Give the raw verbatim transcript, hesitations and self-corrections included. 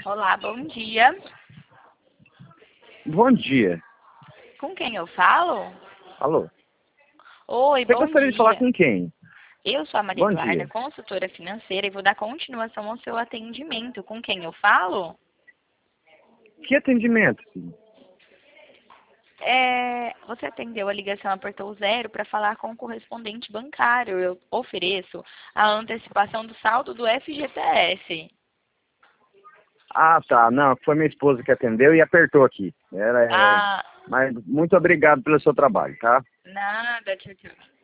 Olá, bom dia. Bom dia. Com quem eu falo? Alô? Oi, Você bom gostaria de falar dia. com quem? Eu sou a Maria Bom Eduarda, dia. consultora financeira, e vou dar continuação ao seu atendimento. Com quem eu falo? Que atendimento, filho? É, você atendeu a ligação, apertou o zero para falar com o correspondente bancário. Eu ofereço a antecipação do saldo do F G T S. Ah, tá. Não, foi minha esposa que atendeu e apertou aqui. Era, é... Ah, Mas muito obrigado pelo seu trabalho, tá? nada, tchau, tchau.